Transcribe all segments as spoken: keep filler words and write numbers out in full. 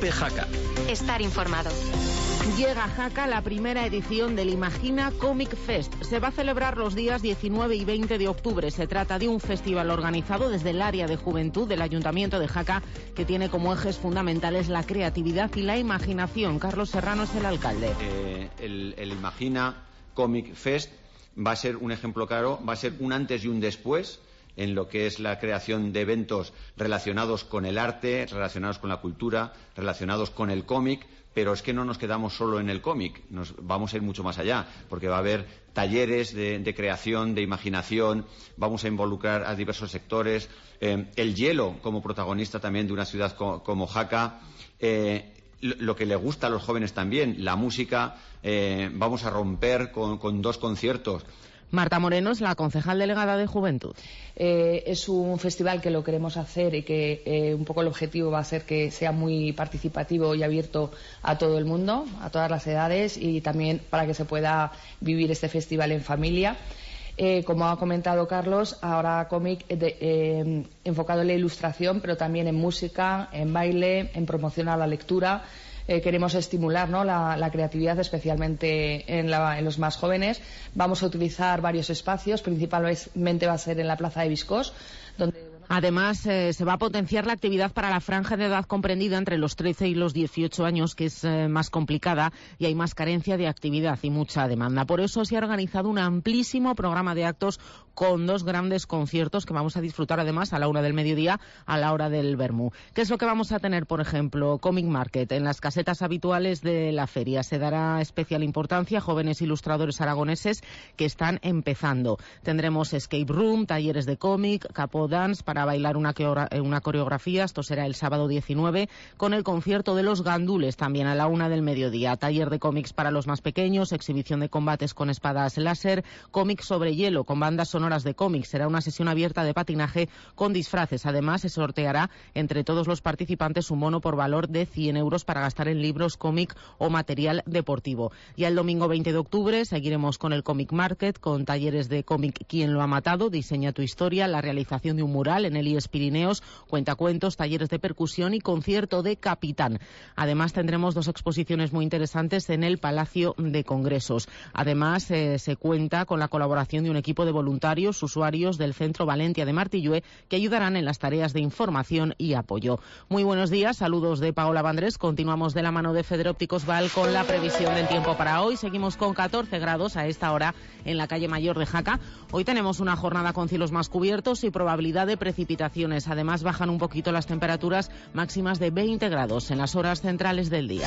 COPE Jaca. Estar informado. Llega a Jaca la primera edición del Imagina Comic Fest. Se va a celebrar los días diecinueve y veinte de octubre. Se trata de un festival organizado desde el área de juventud del Ayuntamiento de Jaca, que tiene como ejes fundamentales la creatividad y la imaginación. Carlos Serrano es el alcalde. Eh, el, el Imagina Comic Fest va a ser un ejemplo claro, va a ser un antes y un después en lo que es la creación de eventos relacionados con el arte, relacionados con la cultura, relacionados con el cómic, pero es que no nos quedamos solo en el cómic, nos vamos a ir mucho más allá, porque va a haber talleres de, de creación, de imaginación, vamos a involucrar a diversos sectores, eh, el hielo como protagonista también de una ciudad co como Jaca, eh, lo que le gusta a los jóvenes también, la música, eh, vamos a romper con, con dos conciertos. Marta Moreno es la concejal delegada de Juventud. Eh, es un festival que lo queremos hacer y que eh, un poco el objetivo va a ser que sea muy participativo y abierto a todo el mundo, a todas las edades, y también para que se pueda vivir este festival en familia. Eh, como ha comentado Carlos, ahora cómic de, eh, enfocado en la ilustración, pero también en música, en baile, en promoción a la lectura. Eh, queremos estimular, ¿no?, la, la creatividad, especialmente en, la, en los más jóvenes. Vamos a utilizar varios espacios, principalmente va a ser en la Plaza de Viscós, donde... Además, eh, se va a potenciar la actividad para la franja de edad comprendida entre los trece y los dieciocho años, que es eh, más complicada y hay más carencia de actividad y mucha demanda. Por eso se ha organizado un amplísimo programa de actos con dos grandes conciertos que vamos a disfrutar además a la una del mediodía, a la hora del vermú. ¿Qué es lo que vamos a tener, por ejemplo? Comic Market. En las casetas habituales de la feria se dará especial importancia a jóvenes ilustradores aragoneses que están empezando. Tendremos escape room, talleres de cómic, capo dance para bailar una, una coreografía. Esto será el sábado diecinueve, con el concierto de los gandules también a la una del mediodía. Taller de cómics para los más pequeños, exhibición de combates con espadas láser, cómics sobre hielo con bandas sonoras de cómics. Será una sesión abierta de patinaje con disfraces. Además, se sorteará entre todos los participantes un bono por valor de cien euros para gastar en libros, cómic o material deportivo. Ya el domingo veinte de octubre seguiremos con el Comic Market, con talleres de cómic ¿Quién lo ha matado?, Diseña tu historia, la realización de un mural en el I E S Pirineos, cuentacuentos, talleres de percusión y concierto de Capitán. Además, tendremos dos exposiciones muy interesantes en el Palacio de Congresos. Además, eh, se cuenta con la colaboración de un equipo de voluntarios usuarios del Centro Valentia de Martillue, que ayudarán en las tareas de información y apoyo. Muy buenos días, saludos de Paola Vandrés. Continuamos de la mano de Federópticos Val con la previsión del tiempo para hoy. Seguimos con catorce grados a esta hora en la calle Mayor de Jaca. Hoy tenemos una jornada con cielos más cubiertos y probabilidad de precipitaciones. Además, bajan un poquito las temperaturas máximas de veinte grados en las horas centrales del día.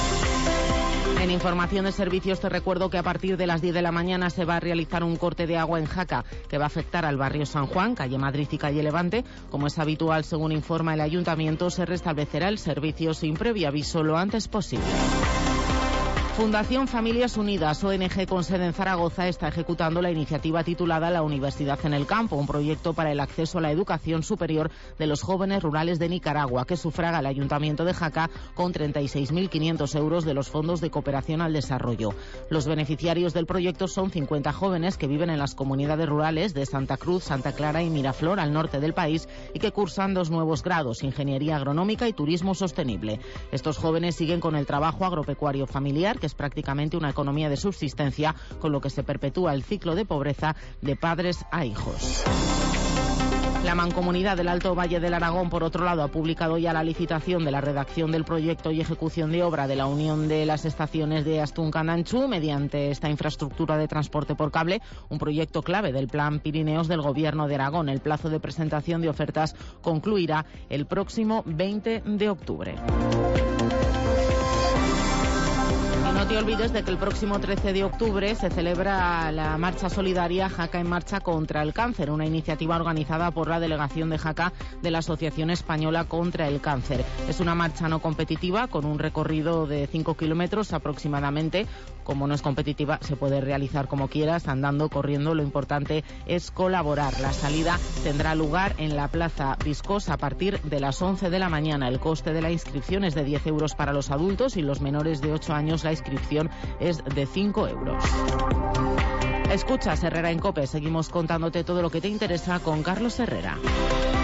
En información de servicios te recuerdo que a partir de las diez de la mañana se va a realizar un corte de agua en Jaca que va a afectar al barrio San Juan, calle Madrid y calle Levante. Como es habitual, según informa el ayuntamiento, se restablecerá el servicio sin previo aviso lo antes posible. Fundación Familias Unidas, O N G con sede en Zaragoza, está ejecutando la iniciativa titulada La Universidad en el Campo, un proyecto para el acceso a la educación superior de los jóvenes rurales de Nicaragua, que sufraga el Ayuntamiento de Jaca con treinta y seis mil quinientos euros de los fondos de cooperación al desarrollo. Los beneficiarios del proyecto son cincuenta jóvenes que viven en las comunidades rurales de Santa Cruz, Santa Clara y Miraflor, al norte del país, y que cursan dos nuevos grados, Ingeniería Agronómica y Turismo Sostenible. Estos jóvenes siguen con el trabajo agropecuario familiar, que es prácticamente una economía de subsistencia, con lo que se perpetúa el ciclo de pobreza de padres a hijos. La Mancomunidad del Alto Valle del Aragón, por otro lado, ha publicado ya la licitación de la redacción del proyecto y ejecución de obra de la unión de las estaciones de Astún-Candanchú mediante esta infraestructura de transporte por cable, un proyecto clave del Plan Pirineos del Gobierno de Aragón. El plazo de presentación de ofertas concluirá el próximo veinte de octubre. No te olvides de que el próximo trece de octubre se celebra la marcha solidaria Jaca en Marcha contra el Cáncer, una iniciativa organizada por la delegación de Jaca de la Asociación Española contra el Cáncer. Es una marcha no competitiva con un recorrido de cinco kilómetros aproximadamente. Como no es competitiva, se puede realizar como quieras, andando, corriendo. Lo importante es colaborar. La salida tendrá lugar en la Plaza Viscós a partir de las once de la mañana. El coste de la inscripción es de diez euros para los adultos y los menores de ocho años la inscripción es de cinco euros. Escuchas Herrera en COPE. Seguimos contándote todo lo que te interesa con Carlos Herrera.